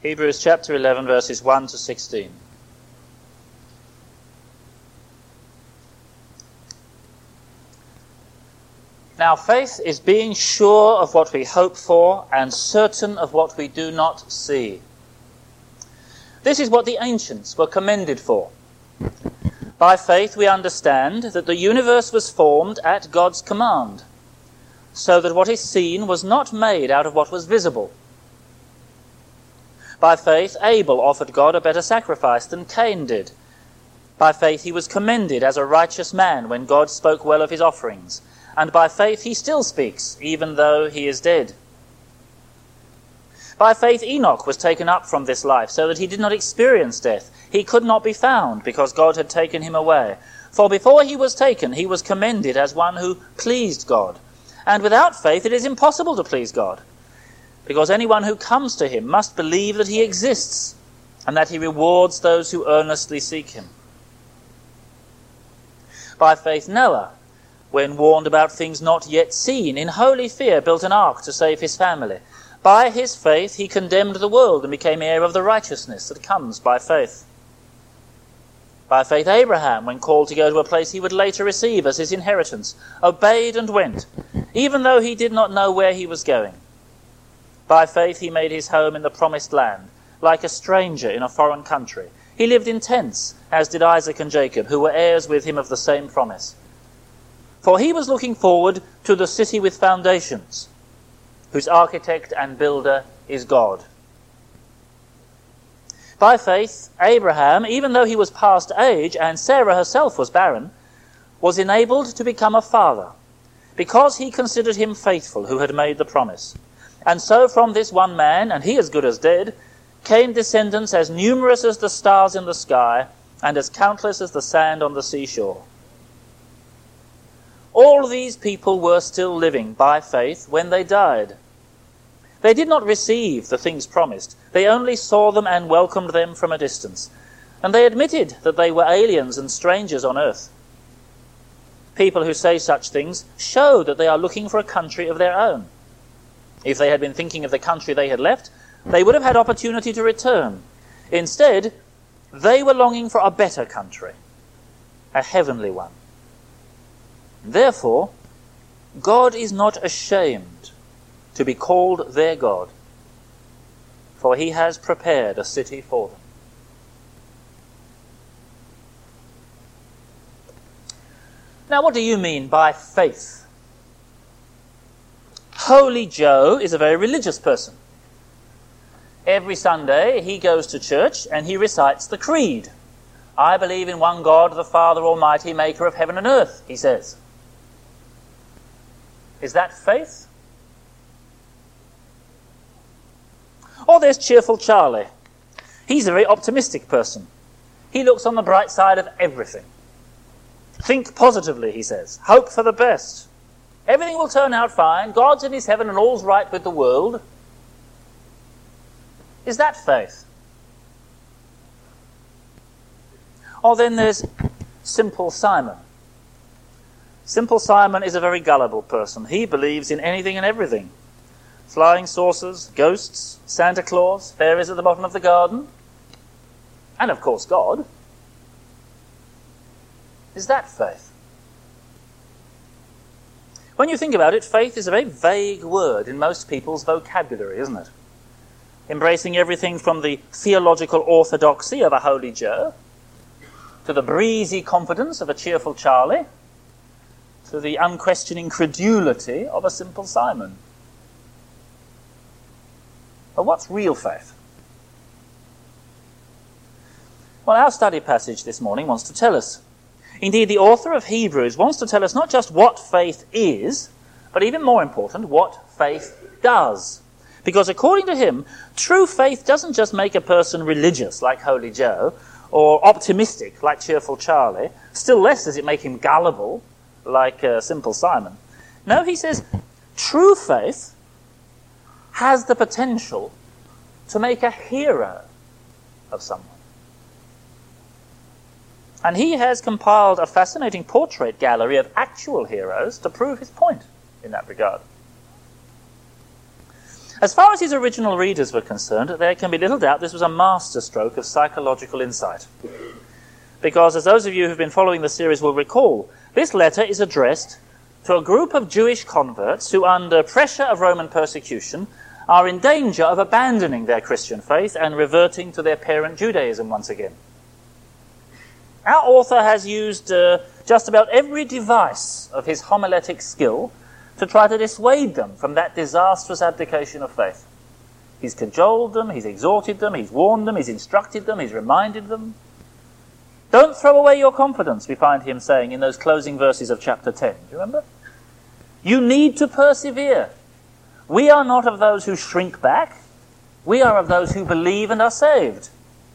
Hebrews chapter 11, verses 1 to 16. Now faith is being sure of what we hope for and certain of what we do not see. This is what the ancients were commended for. By faith we understand that the universe was formed at God's command, so that what is seen was not made out of what was visible. By faith Abel offered God a better sacrifice than Cain did. By faith he was commended as a righteous man when God spoke well of his offerings. And by faith he still speaks, even though he is dead. By faith Enoch was taken up from this life, so that he did not experience death. He could not be found, because God had taken him away. For before he was taken, he was commended as one who pleased God. And without faith it is impossible to please God, because anyone who comes to him must believe that he exists, and that he rewards those who earnestly seek him. By faith Noah, when warned about things not yet seen, in holy fear built an ark to save his family. By his faith he condemned the world and became heir of the righteousness that comes by faith. By faith Abraham, when called to go to a place he would later receive as his inheritance, obeyed and went, even though he did not know where he was going. By faith he made his home in the promised land, like a stranger in a foreign country. He lived in tents, as did Isaac and Jacob, who were heirs with him of the same promise. For he was looking forward to the city with foundations, whose architect and builder is God. By faith, Abraham, even though he was past age and Sarah herself was barren, was enabled to become a father, because he considered him faithful who had made the promise. And so from this one man, and he as good as dead, came descendants as numerous as the stars in the sky, and as countless as the sand on the seashore. All these people were still living by faith when they died. They did not receive the things promised. They only saw them and welcomed them from a distance. And they admitted that they were aliens and strangers on earth. People who say such things show that they are looking for a country of their own. If they had been thinking of the country they had left, they would have had opportunity to return. Instead, they were longing for a better country, a heavenly one. Therefore, God is not ashamed to be called their God, for he has prepared a city for them. Now, what do you mean by faith? Holy Joe is a very religious person. Every Sunday he goes to church and he recites the creed. I believe in one God, the Father Almighty, maker of heaven and earth, he says. Is that faith? Or there's cheerful Charlie. He's a very optimistic person. He looks on the bright side of everything. Think positively, he says. Hope for the best. Everything will turn out fine. God's in his heaven and all's right with the world. Is that faith? Or then there's Simple Simon. Simple Simon is a very gullible person. He believes in anything and everything. Flying saucers, ghosts, Santa Claus, fairies at the bottom of the garden, and of course God. Is that faith? When you think about it, faith is a very vague word in most people's vocabulary, isn't it? Embracing everything from the theological orthodoxy of a Holy Joe, to the breezy confidence of a cheerful Charlie, to the unquestioning credulity of a Simple Simon. But what's real faith? Well, our study passage this morning wants to tell us. Indeed, the author of Hebrews wants to tell us not just what faith is, but even more important, what faith does. Because according to him, true faith doesn't just make a person religious, like Holy Joe, or optimistic, like cheerful Charlie. Still less does it make him gullible, like Simple Simon. No, he says, true faith has the potential to make a hero of someone. And he has compiled a fascinating portrait gallery of actual heroes to prove his point in that regard. As far as his original readers were concerned, there can be little doubt this was a masterstroke of psychological insight. Because, as those of you who've been following the series will recall, this letter is addressed to a group of Jewish converts who, under pressure of Roman persecution, are in danger of abandoning their Christian faith and reverting to their parent Judaism once again. Our author has used just about every device of his homiletic skill to try to dissuade them from that disastrous abdication of faith. He's cajoled them, he's exhorted them, he's warned them, he's instructed them, he's reminded them. Don't throw away your confidence, we find him saying in those closing verses of chapter 10. Do you remember? You need to persevere. We are not of those who shrink back. We are of those who believe and are saved.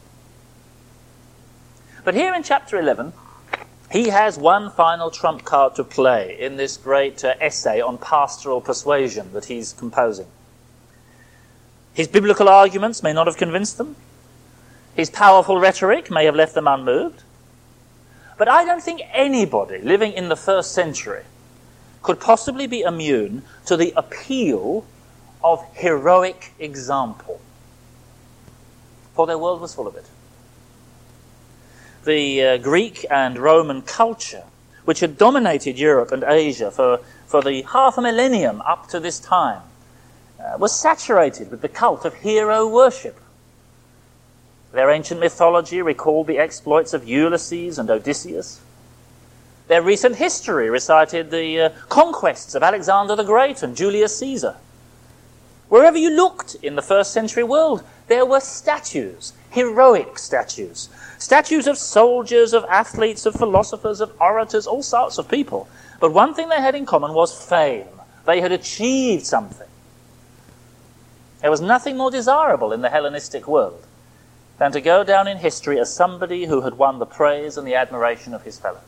But here in chapter 11, he has one final trump card to play in this great essay on pastoral persuasion that he's composing. His biblical arguments may not have convinced them. His powerful rhetoric may have left them unmoved. But I don't think anybody living in the first century could possibly be immune to the appeal of heroic example. For their world was full of it. The Greek and Roman culture, which had dominated Europe and Asia for the half a millennium up to this time, was saturated with the cult of hero worship. Their ancient mythology recalled the exploits of Ulysses and Odysseus. Their recent history recited the conquests of Alexander the Great and Julius Caesar. Wherever you looked in the first century world, there were statues, heroic statues. Statues of soldiers, of athletes, of philosophers, of orators, all sorts of people. But one thing they had in common was fame. They had achieved something. There was nothing more desirable in the Hellenistic world than to go down in history as somebody who had won the praise and the admiration of his fellows.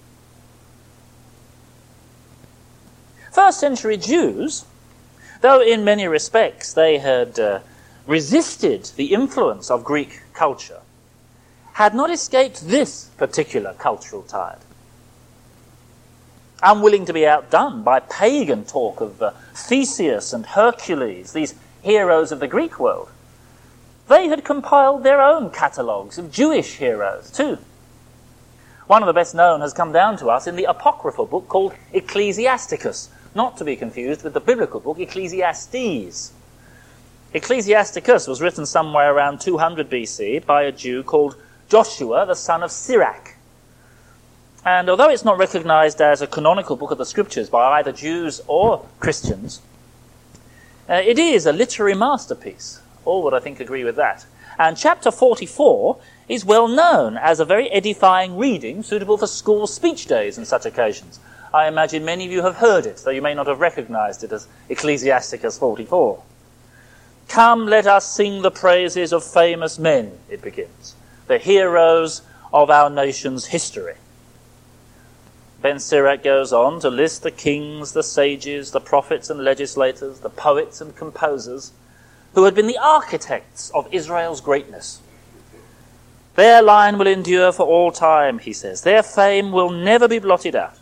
First century Jews, though in many respects they had resisted the influence of Greek culture, had not escaped this particular cultural tide. Unwilling to be outdone by pagan talk of Theseus and Hercules, these heroes of the Greek world, they had compiled their own catalogues of Jewish heroes too. One of the best known has come down to us in the apocryphal book called Ecclesiasticus, not to be confused with the biblical book Ecclesiastes. Ecclesiasticus was written somewhere around 200 BC by a Jew called Joshua, the son of Sirach. And although it's not recognized as a canonical book of the scriptures by either Jews or Christians, it is a literary masterpiece. All would, I think, agree with that. And chapter 44 is well known as a very edifying reading suitable for school speech days and such occasions. I imagine many of you have heard it, though you may not have recognized it as Ecclesiasticus 44. Come, let us sing the praises of famous men, it begins, the heroes of our nation's history. Ben Sirach goes on to list the kings, the sages, the prophets and legislators, the poets and composers, who had been the architects of Israel's greatness. Their line will endure for all time, he says. Their fame will never be blotted out.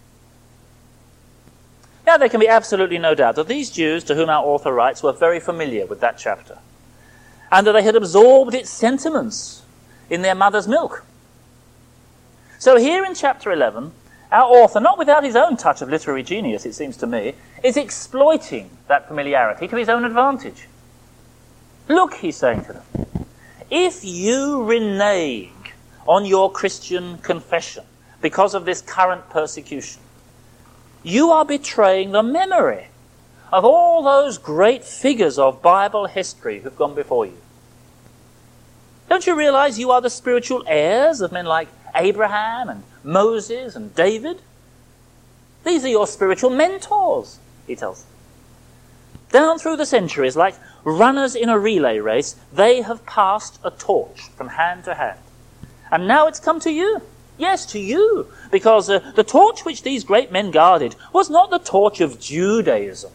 Now, there can be absolutely no doubt that these Jews to whom our author writes were very familiar with that chapter, and that they had absorbed its sentiments in their mother's milk. So here in chapter 11, our author, not without his own touch of literary genius, it seems to me, is exploiting that familiarity to his own advantage. Look, he's saying to them, if you renege on your Christian confession because of this current persecution, you are betraying the memory of all those great figures of Bible history who've gone before you. Don't you realize you are the spiritual heirs of men like Abraham and Moses and David? These are your spiritual mentors, he tells them. Down through the centuries, like runners in a relay race, they have passed a torch from hand to hand. And now it's come to you. Yes, to you. Because the torch which these great men guarded was not the torch of Judaism.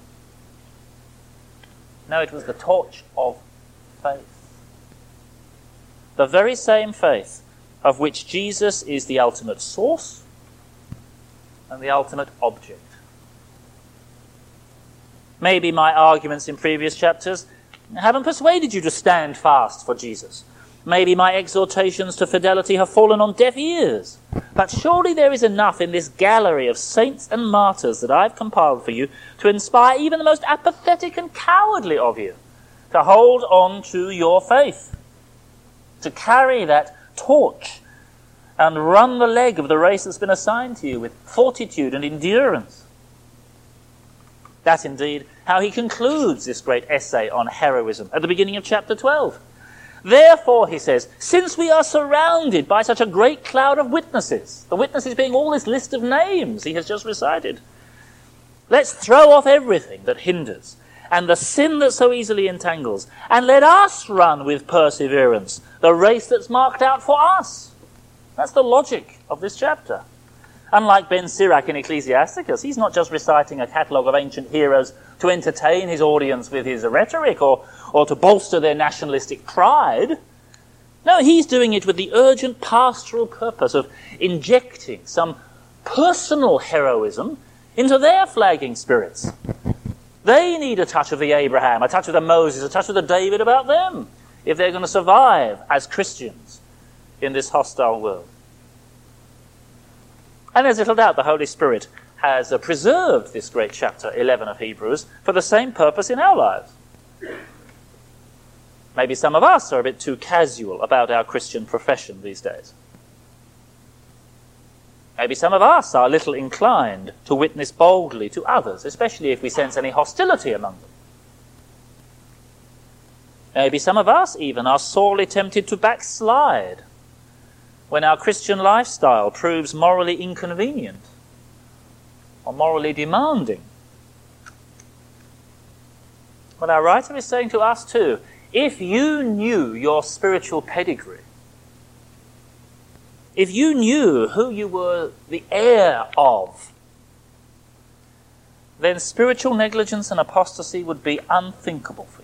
No, it was the torch of faith. The very same faith of which Jesus is the ultimate source and the ultimate object. Maybe my arguments in previous chapters haven't persuaded you to stand fast for Jesus. Maybe my exhortations to fidelity have fallen on deaf ears. But surely there is enough in this gallery of saints and martyrs that I've compiled for you to inspire even the most apathetic and cowardly of you to hold on to your faith, to carry that torch and run the leg of the race that's been assigned to you with fortitude and endurance. That's indeed how he concludes this great essay on heroism at the beginning of chapter 12. Therefore, he says, since we are surrounded by such a great cloud of witnesses, the witnesses being all this list of names he has just recited, let's throw off everything that hinders and the sin that so easily entangles, and let us run with perseverance the race that's marked out for us. That's the logic of this chapter. Unlike Ben Sirach in Ecclesiasticus, he's not just reciting a catalogue of ancient heroes to entertain his audience with his rhetoric or to bolster their nationalistic pride. No, he's doing it with the urgent pastoral purpose of injecting some personal heroism into their flagging spirits. They need a touch of the Abraham, a touch of the Moses, a touch of the David about them if they're going to survive as Christians in this hostile world. And there's little doubt the Holy Spirit has preserved this great chapter 11 of Hebrews for the same purpose in our lives. Maybe some of us are a bit too casual about our Christian profession these days. Maybe some of us are little inclined to witness boldly to others, especially if we sense any hostility among them. Maybe some of us even are sorely tempted to backslide when our Christian lifestyle proves morally inconvenient or morally demanding. Well, our writer is saying to us too, if you knew your spiritual pedigree, if you knew who you were the heir of, then spiritual negligence and apostasy would be unthinkable for you.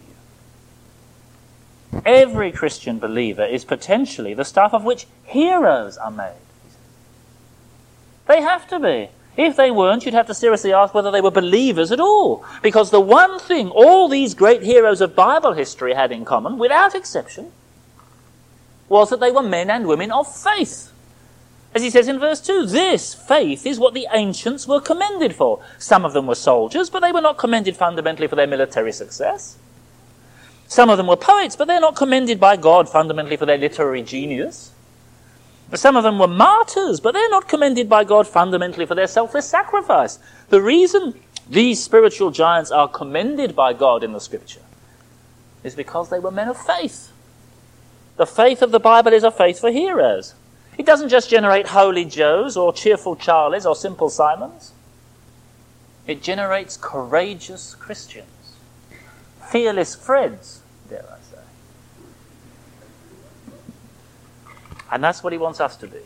Every Christian believer is potentially the stuff of which heroes are made. They have to be. If they weren't, you'd have to seriously ask whether they were believers at all. Because the one thing all these great heroes of Bible history had in common, without exception, was that they were men and women of faith. As he says in verse 2, this faith is what the ancients were commended for. Some of them were soldiers, but they were not commended fundamentally for their military success. Some of them were poets, but they're not commended by God fundamentally for their literary genius. Some of them were martyrs, but they're not commended by God fundamentally for their selfless sacrifice. The reason these spiritual giants are commended by God in the Scripture is because they were men of faith. The faith of the Bible is a faith for heroes. It doesn't just generate holy Joes or cheerful Charlies or simple Simons. It generates courageous Christians. Fearless Freds, dare I say. And that's what he wants us to be.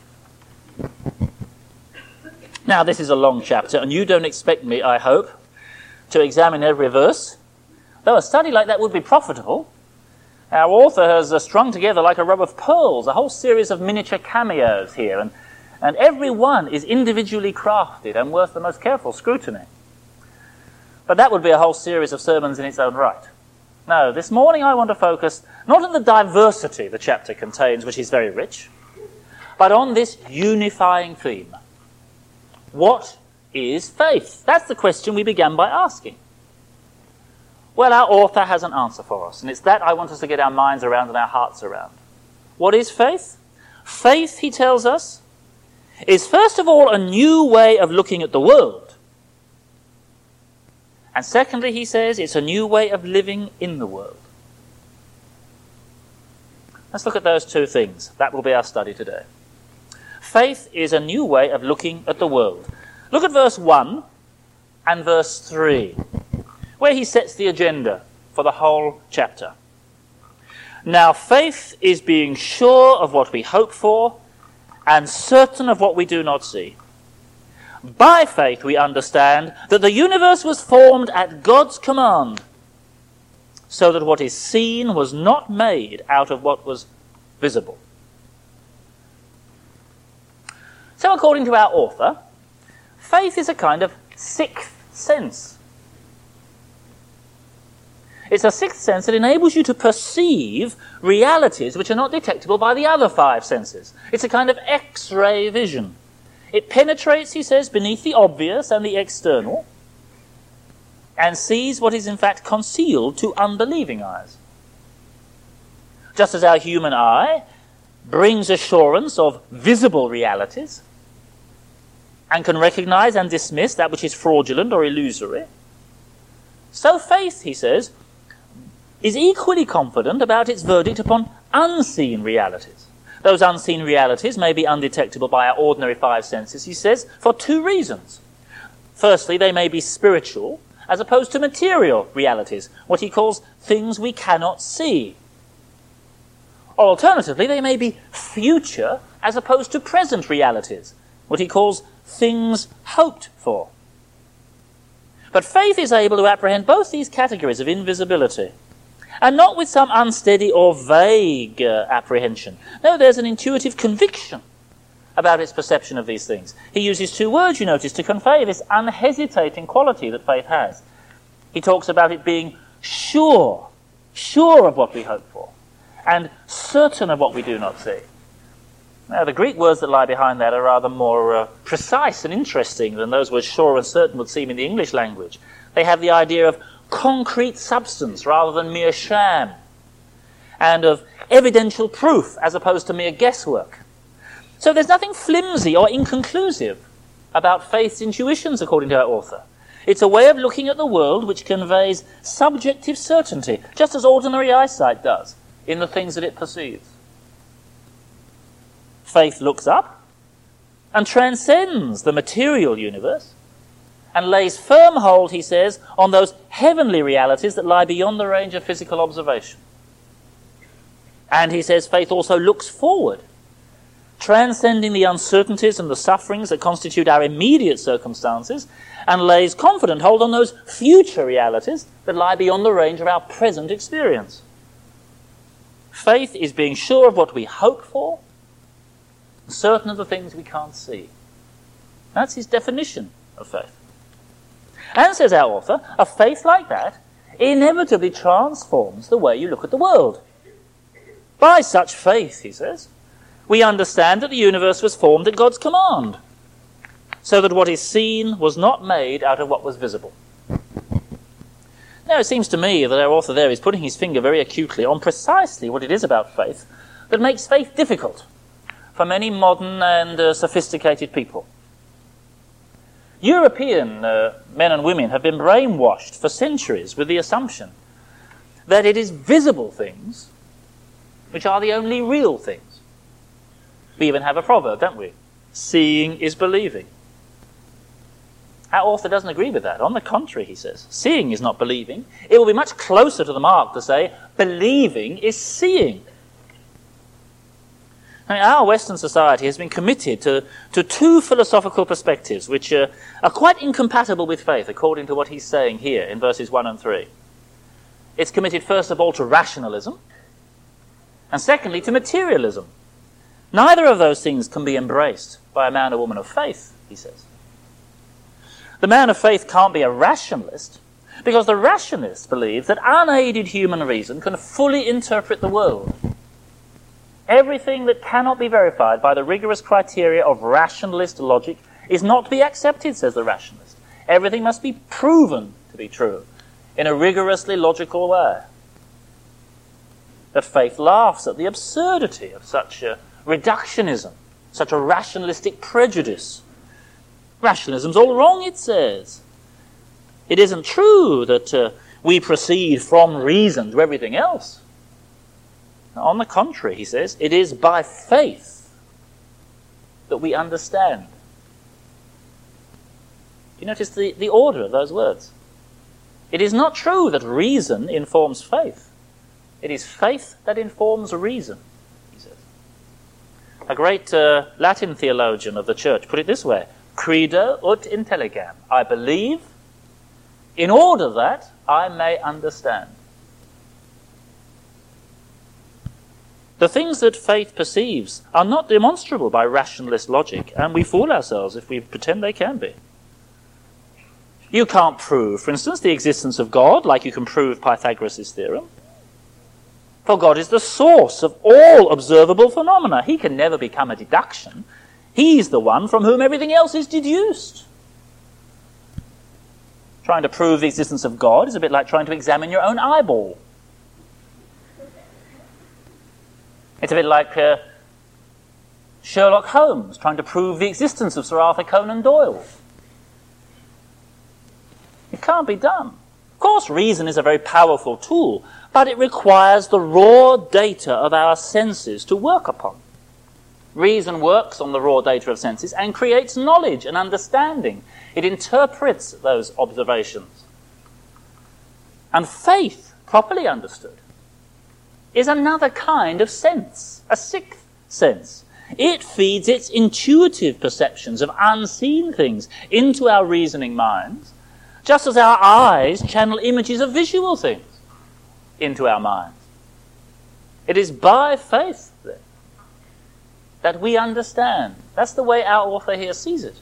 Now, this is a long chapter, and you don't expect me, I hope, to examine every verse, though a study like that would be profitable. Our author has strung together like a row of pearls a whole series of miniature cameos here, and every one is individually crafted and worth the most careful scrutiny. But that would be a whole series of sermons in its own right. No, this morning I want to focus not on the diversity the chapter contains, which is very rich, but on this unifying theme. What is faith? That's the question we began by asking. Well, our author has an answer for us, and it's that I want us to get our minds around and our hearts around. What is faith? Faith, he tells us, is first of all a new way of looking at the world. And secondly, he says, it's a new way of living in the world. Let's look at those two things. That will be our study today. Faith is a new way of looking at the world. Look at verse 1 and verse 3, where he sets the agenda for the whole chapter. Now, faith is being sure of what we hope for and certain of what we do not see. By faith we understand that the universe was formed at God's command, so that what is seen was not made out of what was visible. So according to our author, faith is a kind of sixth sense. It's a sixth sense that enables you to perceive realities which are not detectable by the other five senses. It's a kind of X-ray vision. It penetrates, he says, beneath the obvious and the external, and sees what is in fact concealed to unbelieving eyes. Just as our human eye brings assurance of visible realities and can recognize and dismiss that which is fraudulent or illusory, so faith, he says, is equally confident about its verdict upon unseen realities. Those unseen realities may be undetectable by our ordinary five senses, he says, for two reasons. Firstly, they may be spiritual, as opposed to material realities, what he calls things we cannot see. Or alternatively, they may be future, as opposed to present realities, what he calls things hoped for. But faith is able to apprehend both these categories of invisibility, and not with some unsteady or vague apprehension. No, there's an intuitive conviction about its perception of these things. He uses two words, you notice, to convey this unhesitating quality that faith has. He talks about it being sure of what we hope for, and certain of what we do not see. Now, the Greek words that lie behind that are rather more precise and interesting than those words sure and certain would seem in the English language. They have the idea of concrete substance rather than mere sham, and of evidential proof as opposed to mere guesswork. So there's nothing flimsy or inconclusive about faith's intuitions, according to our author. It's a way of looking at the world which conveys subjective certainty, just as ordinary eyesight does, in the things that it perceives. Faith looks up and transcends the material universe and lays firm hold, he says, on those heavenly realities that lie beyond the range of physical observation. And he says faith also looks forward, transcending the uncertainties and the sufferings that constitute our immediate circumstances, and lays confident hold on those future realities that lie beyond the range of our present experience. Faith is being sure of what we hope for, certain of the things we can't see. That's his definition of faith. And, says our author, a faith like that inevitably transforms the way you look at the world. By such faith, he says, we understand that the universe was formed at God's command, so that what is seen was not made out of what was visible. Now, it seems to me that our author there is putting his finger very acutely on precisely what it is about faith that makes faith difficult for many modern and sophisticated people. European men and women have been brainwashed for centuries with the assumption that it is visible things which are the only real things. We even have a proverb, don't we? Seeing is believing. Our author doesn't agree with that. On the contrary, he says, seeing is not believing. It will be much closer to the mark to say believing is seeing. I mean, our Western society has been committed to two philosophical perspectives which are quite incompatible with faith, according to what he's saying here in verses 1 and 3. It's committed first of all to rationalism, and secondly to materialism. Neither of those things can be embraced by a man or woman of faith, he says. The man of faith can't be a rationalist, because the rationalist believes that unaided human reason can fully interpret the world. Everything that cannot be verified by the rigorous criteria of rationalist logic is not to be accepted, says the rationalist. Everything must be proven to be true in a rigorously logical way. That faith laughs at the absurdity of such a reductionism, such a rationalistic prejudice. Rationalism's all wrong, it says. It isn't true that we proceed from reason to everything else. On the contrary, he says, it is by faith that we understand. You notice the order of those words. It is not true that reason informs faith. It is faith that informs reason, he says. A great Latin theologian of the church put it this way: credo ut intelligam. I believe in order that I may understand. The things that faith perceives are not demonstrable by rationalist logic, and we fool ourselves if we pretend they can be. You can't prove, for instance, the existence of God like you can prove Pythagoras' theorem. For God is the source of all observable phenomena. He can never become a deduction. He's the one from whom everything else is deduced. Trying to prove the existence of God is a bit like trying to examine your own eyeball. It's a bit like Sherlock Holmes trying to prove the existence of Sir Arthur Conan Doyle. It can't be done. Of course, reason is a very powerful tool, but it requires the raw data of our senses to work upon. Reason works on the raw data of senses and creates knowledge and understanding. It interprets those observations. And faith, properly understood, is another kind of sense, a sixth sense. It feeds its intuitive perceptions of unseen things into our reasoning minds, just as our eyes channel images of visual things into our minds. It is by faith, then, that we understand. That's the way our author here sees it.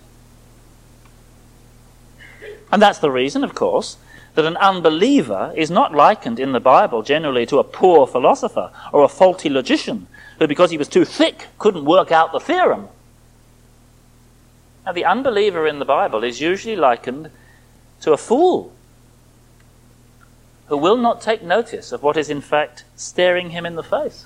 And that's the reason, of course, that an unbeliever is not likened in the Bible generally to a poor philosopher or a faulty logician who, because he was too thick, couldn't work out the theorem. Now, the unbeliever in the Bible is usually likened to a fool who will not take notice of what is in fact staring him in the face.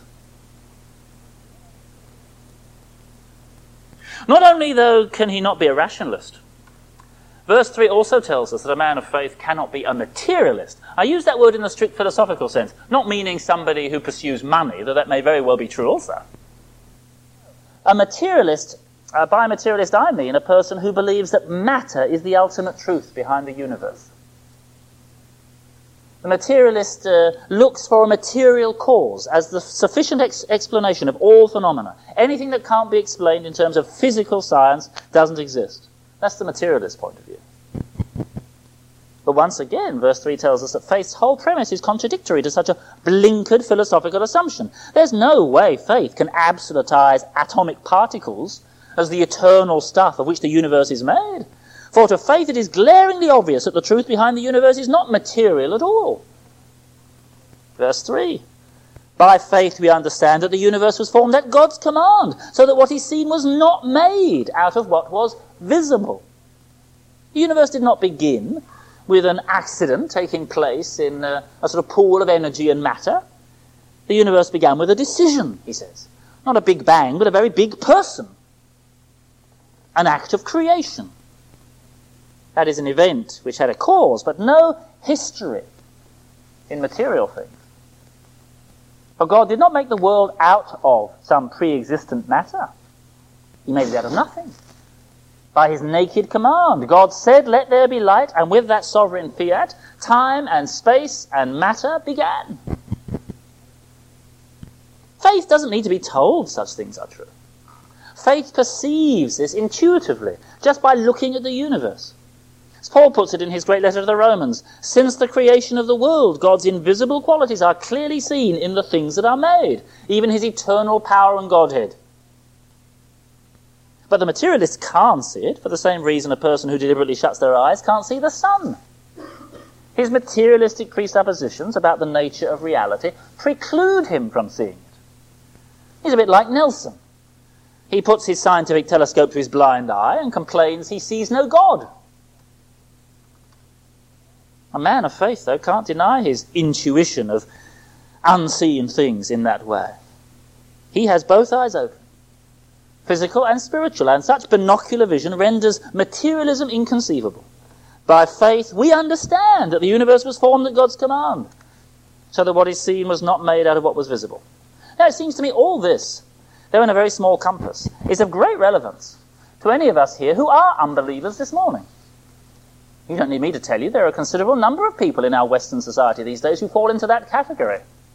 Not only, though, can he not be a rationalist, verse 3 also tells us that a man of faith cannot be a materialist. I use that word in the strict philosophical sense, not meaning somebody who pursues money, though that may very well be true also. A materialist, by a materialist I mean a person who believes that matter is the ultimate truth behind the universe. The materialist looks for a material cause as the sufficient explanation of all phenomena. Anything that can't be explained in terms of physical science doesn't exist. That's the materialist point of view. But once again, verse 3 tells us that faith's whole premise is contradictory to such a blinkered philosophical assumption. There's no way faith can absolutize atomic particles as the eternal stuff of which the universe is made. For to faith it is glaringly obvious that the truth behind the universe is not material at all. Verse 3. By faith we understand that the universe was formed at God's command, so that what is seen was not made out of what was visible. The universe did not begin with an accident taking place in a sort of pool of energy and matter. The universe began with a decision, he says. Not a big bang, but a very big person. An act of creation. That is an event which had a cause, but no history in material things. For God did not make the world out of some pre-existent matter. He made it out of nothing. By his naked command, God said, "Let there be light," and with that sovereign fiat, time and space and matter began. Faith doesn't need to be told such things are true. Faith perceives this intuitively, just by looking at the universe. As Paul puts it in his great letter to the Romans, since the creation of the world, God's invisible qualities are clearly seen in the things that are made, even his eternal power and Godhead. But the materialist can't see it, for the same reason a person who deliberately shuts their eyes can't see the sun. His materialistic presuppositions about the nature of reality preclude him from seeing it. He's a bit like Nelson. He puts his scientific telescope to his blind eye and complains he sees no God. A man of faith, though, can't deny his intuition of unseen things in that way. He has both eyes open, physical and spiritual, and such binocular vision renders materialism inconceivable. By faith, we understand that the universe was formed at God's command, so that what is seen was not made out of what was visible. Now, it seems to me all this, though in a very small compass, is of great relevance to any of us here who are unbelievers this morning. You don't need me to tell you there are a considerable number of people in our Western society these days who fall into that category.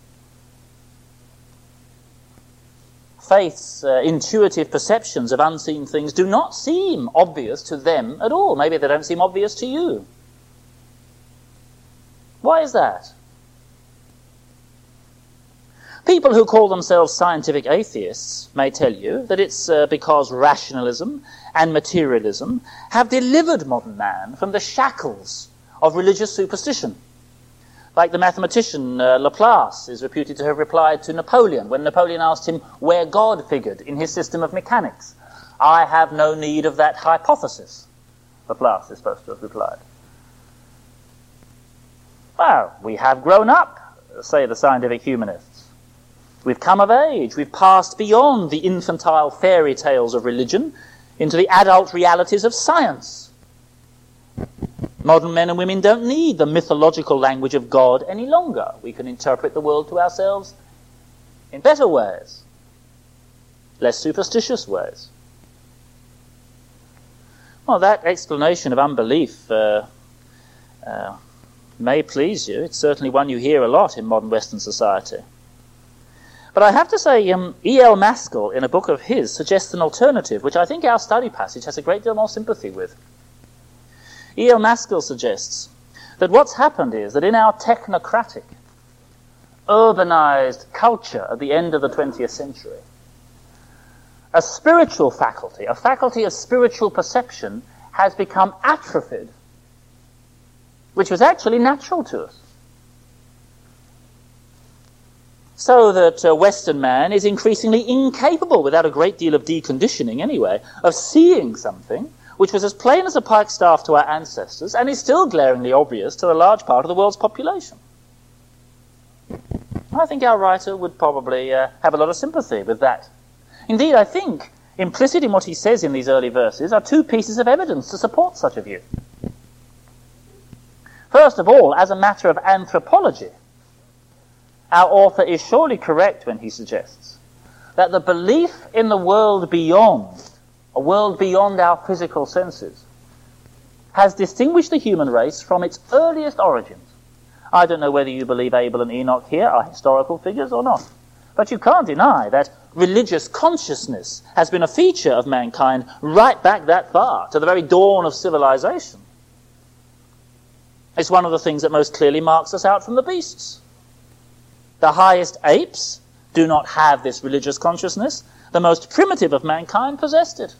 Faith's intuitive perceptions of unseen things do not seem obvious to them at all. Maybe they don't seem obvious to you. Why is that? People who call themselves scientific atheists may tell you that it's because rationalism and materialism have delivered modern man from the shackles of religious superstition. Like the mathematician Laplace is reputed to have replied to Napoleon when Napoleon asked him where God figured in his system of mechanics. "I have no need of that hypothesis," Laplace is supposed to have replied. Well, we have grown up, say the scientific humanists. We've come of age. We've passed beyond the infantile fairy tales of religion into the adult realities of science. Modern men and women don't need the mythological language of God any longer. We can interpret the world to ourselves in better ways, less superstitious ways. Well, that explanation of unbelief may please you. It's certainly one you hear a lot in modern Western society. But I have to say, E.L. Maskell, in a book of his, suggests an alternative, which I think our study passage has a great deal more sympathy with. E.L. Maskell suggests that what's happened is that in our technocratic, urbanized culture at the end of the 20th century, a spiritual faculty, a faculty of spiritual perception, has become atrophied, which was actually natural to us. So that Western man is increasingly incapable, without a great deal of deconditioning anyway, of seeing something which was as plain as a pikestaff to our ancestors and is still glaringly obvious to a large part of the world's population. I think our writer would probably have a lot of sympathy with that. Indeed, I think implicit in what he says in these early verses are two pieces of evidence to support such a view. First of all, as a matter of anthropology, our author is surely correct when he suggests that the belief in the world beyond, a world beyond our physical senses, has distinguished the human race from its earliest origins. I don't know whether you believe Abel and Enoch here are historical figures or not, but you can't deny that religious consciousness has been a feature of mankind right back that far, to the very dawn of civilization. It's one of the things that most clearly marks us out from the beasts. The highest apes do not have this religious consciousness. The most primitive of mankind possessed it.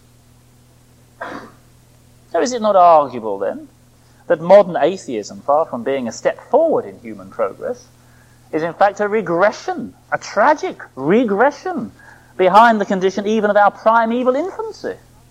So is it not arguable, then, that modern atheism, far from being a step forward in human progress, is in fact a regression, a tragic regression, behind the condition even of our primeval infancy?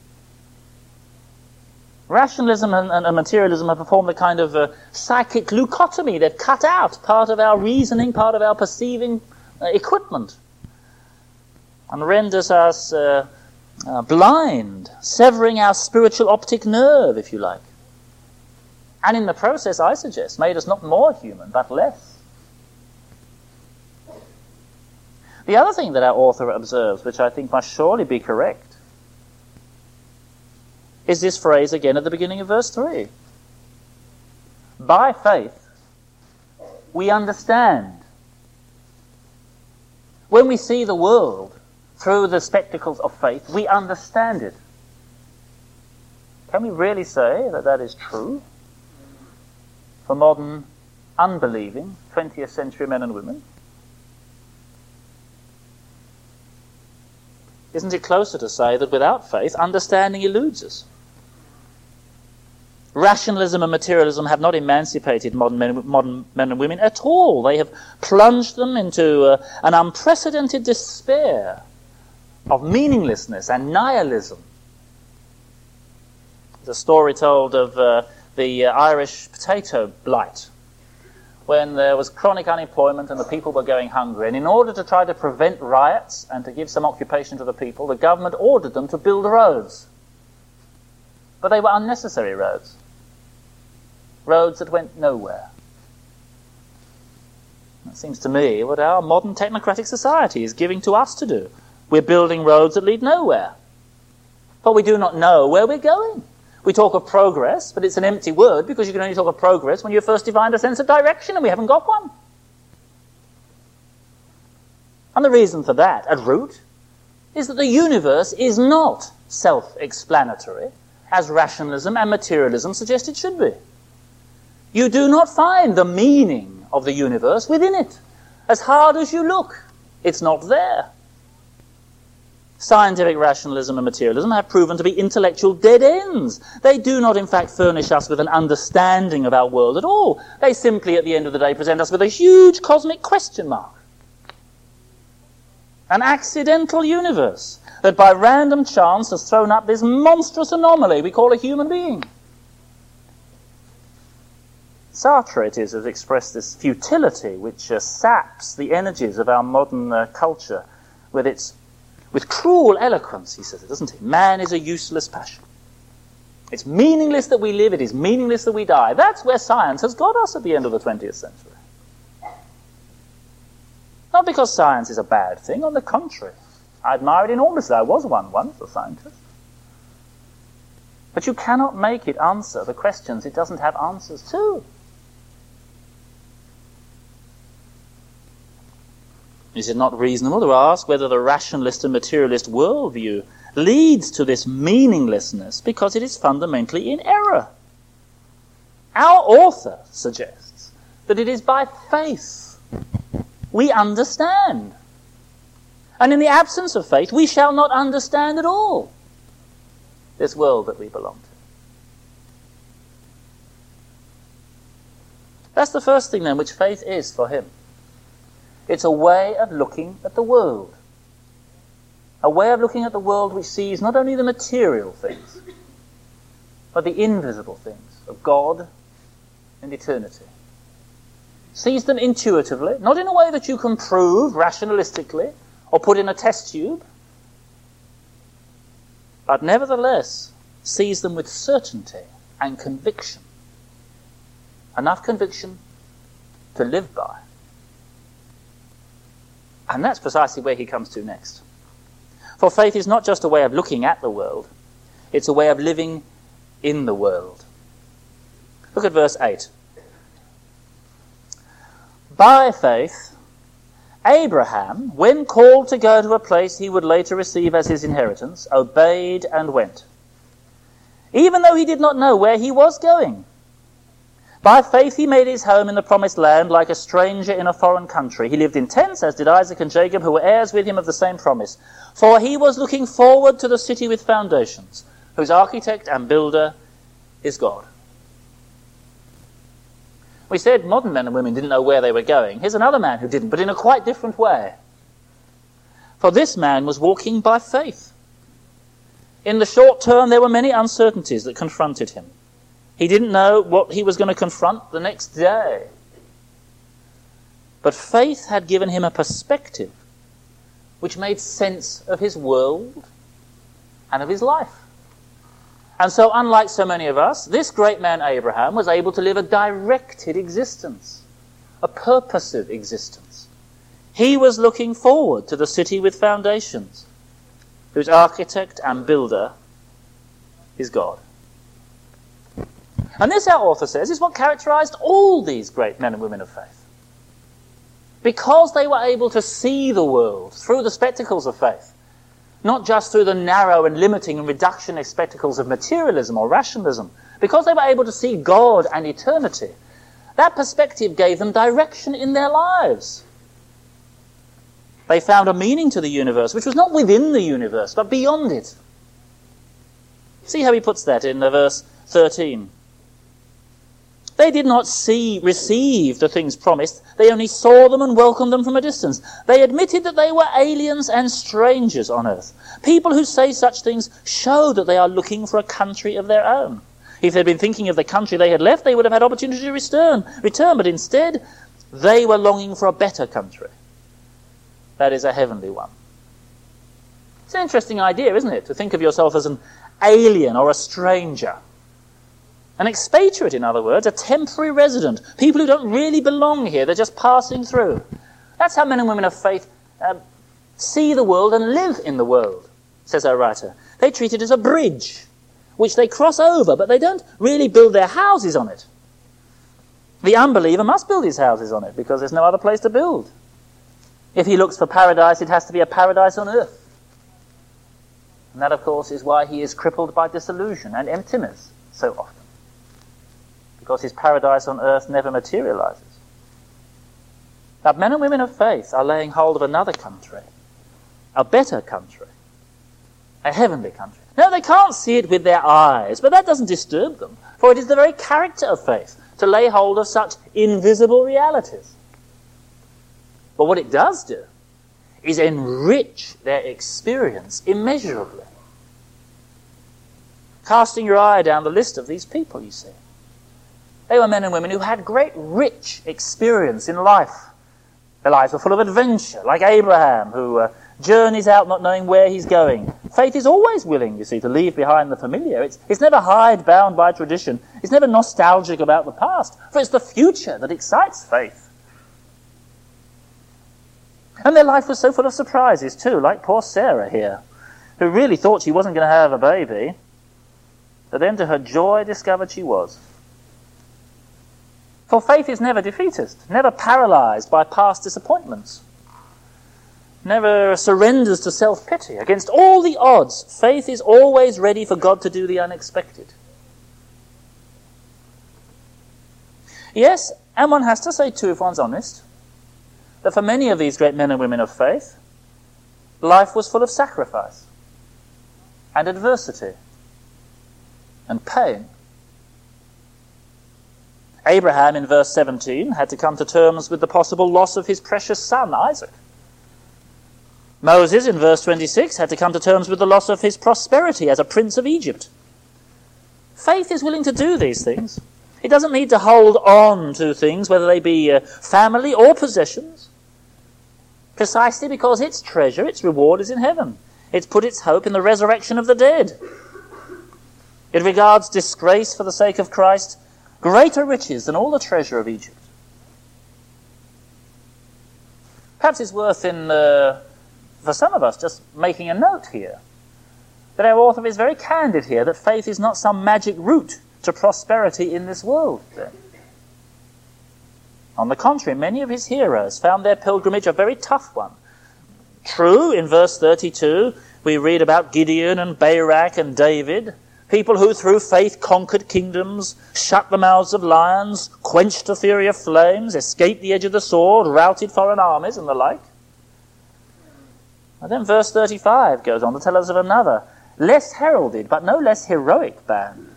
Rationalism and materialism have performed a kind of psychic leucotomy. They've cut out part of our reasoning, part of our perceiving equipment, and renders us blind, severing our spiritual optic nerve, if you like. And in the process, I suggest, made us not more human, but less. The other thing that our author observes, which I think must surely be correct, is this phrase again at the beginning of verse 3. By faith, we understand. When we see the world through the spectacles of faith, we understand it. Can we really say that that is true for modern, unbelieving 20th century men and women? Isn't it closer to say that without faith, understanding eludes us? Rationalism and materialism have not emancipated modern men and women at all. They have plunged them into an unprecedented despair of meaninglessness and nihilism. There's a story told of the Irish potato blight, when there was chronic unemployment and the people were going hungry. And in order to try to prevent riots and to give some occupation to the people, the government ordered them to build roads. But they were unnecessary roads. Roads that went nowhere. It seems to me what our modern technocratic society is giving to us to do. We're building roads that lead nowhere. But we do not know where we're going. We talk of progress, but it's an empty word, because you can only talk of progress when you first defined a sense of direction, and we haven't got one. And the reason for that, at root, is that the universe is not self-explanatory, as rationalism and materialism suggest it should be. You do not find the meaning of the universe within it. As hard as you look, It's not there. Scientific rationalism and materialism have proven to be intellectual dead ends. They do not, in fact, furnish us with an understanding of our world at all. They simply, at the end of the day, present us with a huge cosmic question mark. An accidental universe that by random chance has thrown up this monstrous anomaly we call a human being. Sartre, it is, has expressed this futility which saps the energies of our modern culture with cruel eloquence, he says it, doesn't he? Man is a useless passion. It's meaningless that we live, it is meaningless that we die. That's where science has got us at the end of the 20th century. Not because science is a bad thing, on the contrary. I admire it enormously. I was once a scientist. But you cannot make it answer the questions it doesn't have answers to. Is it not reasonable to ask whether the rationalist and materialist worldview leads to this meaninglessness because it is fundamentally in error? Our author suggests that it is by faith we understand. And in the absence of faith, we shall not understand at all this world that we belong to. That's the first thing then which faith is for him. It's a way of looking at the world. A way of looking at the world which sees not only the material things, but the invisible things of God and eternity. Sees them intuitively, not in a way that you can prove rationalistically or put in a test tube, but nevertheless sees them with certainty and conviction. Enough conviction to live by. And that's precisely where he comes to next. For faith is not just a way of looking at the world, it's a way of living in the world. Look at verse 8. By faith, Abraham, when called to go to a place he would later receive as his inheritance, obeyed and went, even though he did not know where he was going. By faith he made his home in the promised land like a stranger in a foreign country. He lived in tents, as did Isaac and Jacob, who were heirs with him of the same promise. For he was looking forward to the city with foundations, whose architect and builder is God. We said modern men and women didn't know where they were going. Here's another man who didn't, but in a quite different way. For this man was walking by faith. In the short term, there were many uncertainties that confronted him. He didn't know what he was going to confront the next day. But faith had given him a perspective which made sense of his world and of his life. And so, unlike so many of us, this great man Abraham was able to live a directed existence, a purposive existence. He was looking forward to the city with foundations, whose architect and builder is God. And this, our author says, is what characterized all these great men and women of faith. Because they were able to see the world through the spectacles of faith, not just through the narrow and limiting and reductionist spectacles of materialism or rationalism, because they were able to see God and eternity, that perspective gave them direction in their lives. They found a meaning to the universe, which was not within the universe, but beyond it. See how he puts that in verse 13. They did not receive the things promised. They only saw them and welcomed them from a distance. They admitted that they were aliens and strangers on earth. People who say such things show that they are looking for a country of their own. If they'd been thinking of the country they had left, they would have had opportunity to return. But instead, they were longing for a better country. That is a heavenly one. It's an interesting idea, isn't it, to think of yourself as an alien or a stranger. An expatriate, in other words, a temporary resident. People who don't really belong here, they're just passing through. That's how men and women of faith see the world and live in the world, says our writer. They treat it as a bridge, which they cross over, but they don't really build their houses on it. The unbeliever must build his houses on it, because there's no other place to build. If he looks for paradise, it has to be a paradise on earth. And that, of course, is why he is crippled by disillusion and emptiness so often. Because his paradise on earth never materializes. But men and women of faith are laying hold of another country, a better country, a heavenly country. No, they can't see it with their eyes, but that doesn't disturb them, for it is the very character of faith to lay hold of such invisible realities. But what it does do is enrich their experience immeasurably. Casting your eye down the list of these people, you see, they were men and women who had great rich experience in life. Their lives were full of adventure, like Abraham, who journeys out not knowing where he's going. Faith is always willing, you see, to leave behind the familiar. It's never hide-bound by tradition. It's never nostalgic about the past, for it's the future that excites faith. And their life was so full of surprises too, like poor Sarah here, who really thought she wasn't going to have a baby, but then to her joy discovered she was. For faith is never defeatist, never paralyzed by past disappointments, never surrenders to self-pity. Against all the odds, faith is always ready for God to do the unexpected. Yes, and one has to say too, if one's honest, that for many of these great men and women of faith, life was full of sacrifice and adversity and pain. Abraham, in verse 17, had to come to terms with the possible loss of his precious son, Isaac. Moses, in verse 26, had to come to terms with the loss of his prosperity as a prince of Egypt. Faith is willing to do these things. It doesn't need to hold on to things, whether they be family or possessions, precisely because its treasure, its reward is in heaven. It's put its hope in the resurrection of the dead. It regards disgrace for the sake of Christ greater riches than all the treasure of Egypt. Perhaps it's worth for some of us just making a note here that our author is very candid here that faith is not some magic route to prosperity in this world. On the contrary, many of his heroes found their pilgrimage a very tough one. True, in verse 32, we read about Gideon and Barak and David, people who through faith conquered kingdoms, shut the mouths of lions, quenched the fury of flames, escaped the edge of the sword, routed foreign armies and the like. And then verse 35 goes on to tell us of another, less heralded but no less heroic band.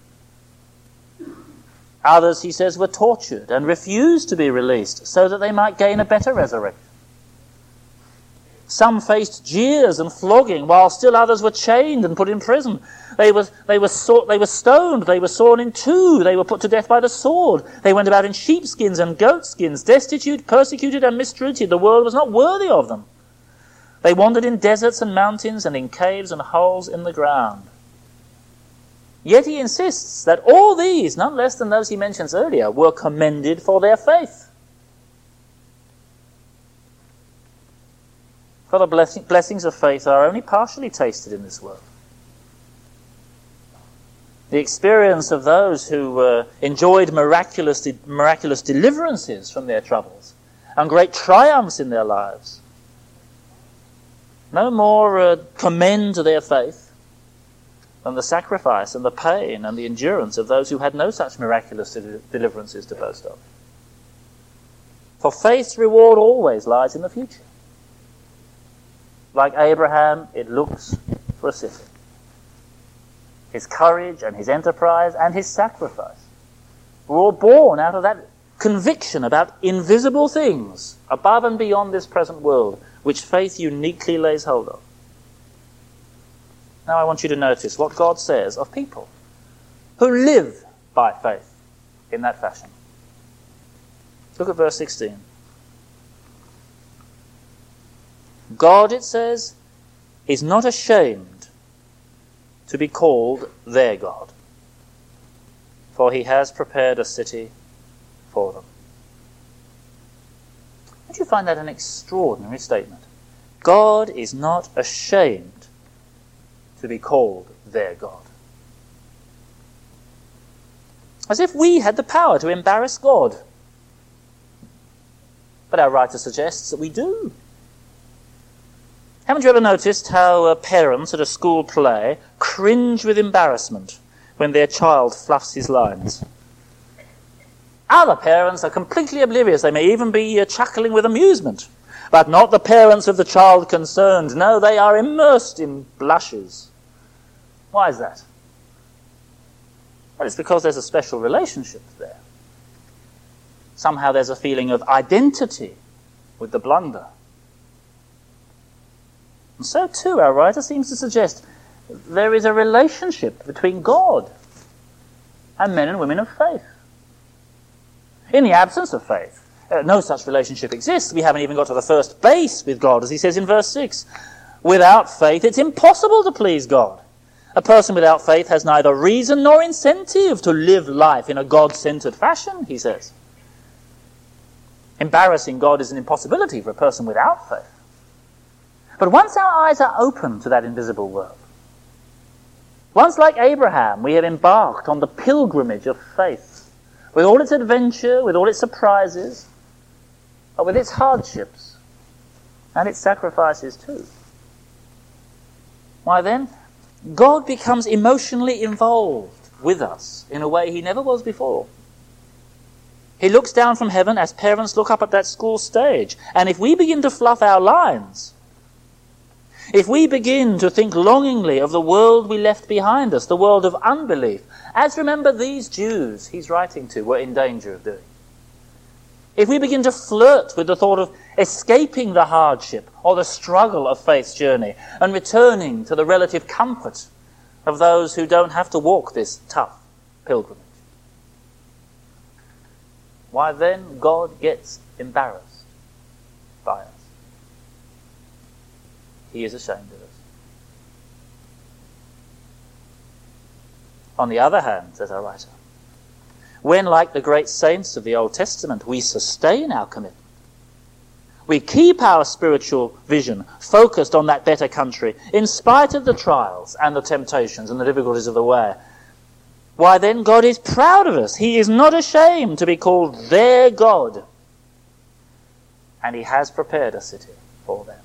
Others, he says, were tortured and refused to be released so that they might gain a better resurrection. Some faced jeers and flogging, while still others were chained and put in prison. They were stoned, they were sawn in two, they were put to death by the sword. They went about in sheepskins and goatskins, destitute, persecuted and mistreated. The world was not worthy of them. They wandered in deserts and mountains and in caves and holes in the ground. Yet he insists that all these, none less than those he mentions earlier, were commended for their faith. For the blessings of faith are only partially tasted in this world. The experience of those who enjoyed miraculous deliverances from their troubles and great triumphs in their lives no more commend to their faith than the sacrifice and the pain and the endurance of those who had no such miraculous deliverances to boast of. For faith's reward always lies in the future. Like Abraham, it looks for a city. His courage and his enterprise and his sacrifice were all born out of that conviction about invisible things above and beyond this present world, which faith uniquely lays hold of. Now I want you to notice what God says of people who live by faith in that fashion. Look at verse 16. God, it says, is not ashamed to be called their God, for he has prepared a city for them. Don't you find that an extraordinary statement? God is not ashamed to be called their God. As if we had the power to embarrass God. But our writer suggests that we do. Haven't you ever noticed how parents at a school play cringe with embarrassment when their child fluffs his lines? Other parents are completely oblivious. They may even be chuckling with amusement. But not the parents of the child concerned. No, they are immersed in blushes. Why is that? Well, it's because there's a special relationship there. Somehow there's a feeling of identity with the blunder. And so too, our writer seems to suggest there is a relationship between God and men and women of faith. In the absence of faith, no such relationship exists. We haven't even got to the first base with God, as he says in verse 6. Without faith, it's impossible to please God. A person without faith has neither reason nor incentive to live life in a God-centered fashion, he says. Embarrassing God is an impossibility for a person without faith. But once our eyes are open to that invisible world, once, like Abraham, we have embarked on the pilgrimage of faith, with all its adventure, with all its surprises, but with its hardships and its sacrifices too, why then, God becomes emotionally involved with us in a way he never was before. He looks down from heaven as parents look up at that school stage. And if we begin to fluff our lines, if we begin to think longingly of the world we left behind us, the world of unbelief, as remember these Jews he's writing to were in danger of doing. If we begin to flirt with the thought of escaping the hardship or the struggle of faith's journey and returning to the relative comfort of those who don't have to walk this tough pilgrimage, why then God gets embarrassed by us. He is ashamed of us. On the other hand, says our writer, when, like the great saints of the Old Testament, we sustain our commitment, we keep our spiritual vision focused on that better country, in spite of the trials and the temptations and the difficulties of the way, why then God is proud of us. He is not ashamed to be called their God. And he has prepared a city for them.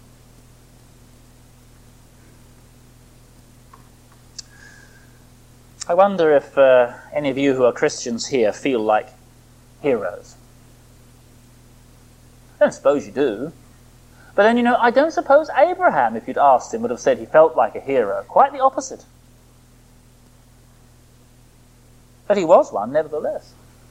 I wonder if any of you who are Christians here feel like heroes. I don't suppose you do. But then, I don't suppose Abraham, if you'd asked him, would have said he felt like a hero. Quite the opposite. But he was one, nevertheless.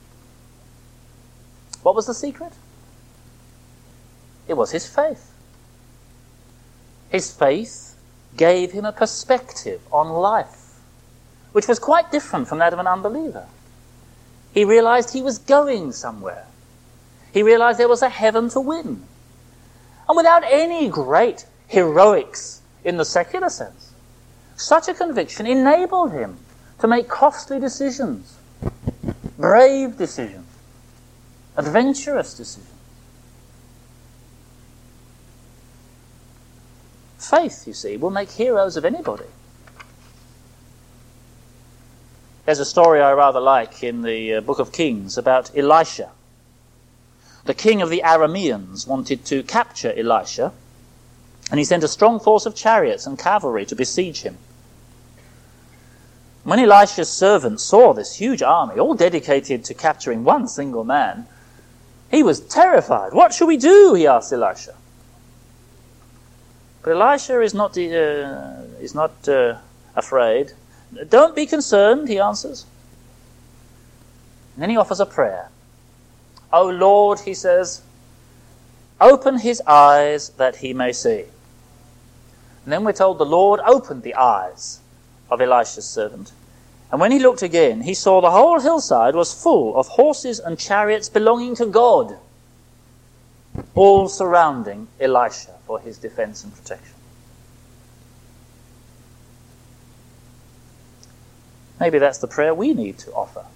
What was the secret? It was his faith. His faith gave him a perspective on life, which was quite different from that of an unbeliever. He realized he was going somewhere. He realized there was a heaven to win. And without any great heroics in the secular sense, such a conviction enabled him to make costly decisions, brave decisions, adventurous decisions. Faith, you see, will make heroes of anybody. There's a story I rather like in the book of Kings about Elisha. The king of the Arameans wanted to capture Elisha, and he sent a strong force of chariots and cavalry to besiege him. When Elisha's servant saw this huge army, all dedicated to capturing one single man, he was terrified. "What shall we do?" he asked Elisha. But Elisha is not afraid. "Don't be concerned," he answers. And then he offers a prayer. "O Lord," he says, "open his eyes that he may see." And then we're told the Lord opened the eyes of Elisha's servant. And when he looked again, he saw the whole hillside was full of horses and chariots belonging to God, all surrounding Elisha for his defense and protection. Maybe that's the prayer we need to offer.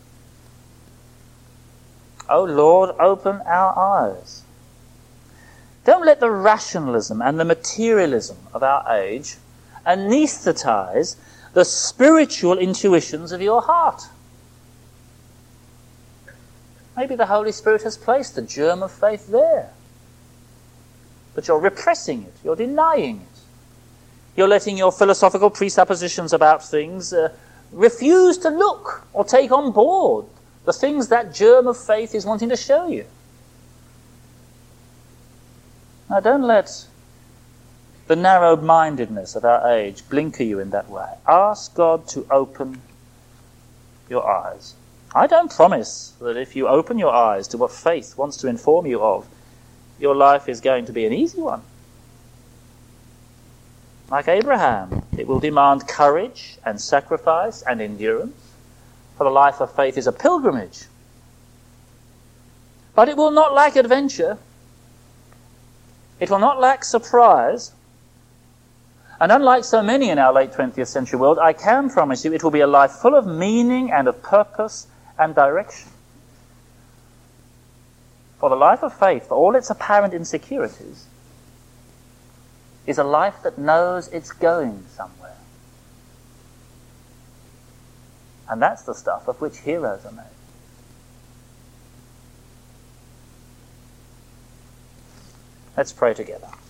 "O Lord, open our eyes." Don't let the rationalism and the materialism of our age anesthetize the spiritual intuitions of your heart. Maybe the Holy Spirit has placed the germ of faith there, but you're repressing it, you're denying it. You're letting your philosophical presuppositions about things refuse to look or take on board the things that germ of faith is wanting to show you. Now, don't let the narrow-mindedness of our age blinker you in that way. Ask God to open your eyes. I don't promise that if you open your eyes to what faith wants to inform you of, your life is going to be an easy one. Like Abraham, it will demand courage and sacrifice and endurance, for the life of faith is a pilgrimage. But it will not lack adventure. It will not lack surprise. And unlike so many in our late 20th century world, I can promise you it will be a life full of meaning and of purpose and direction. For the life of faith, for all its apparent insecurities, is a life that knows it's going somewhere. And that's the stuff of which heroes are made. Let's pray together.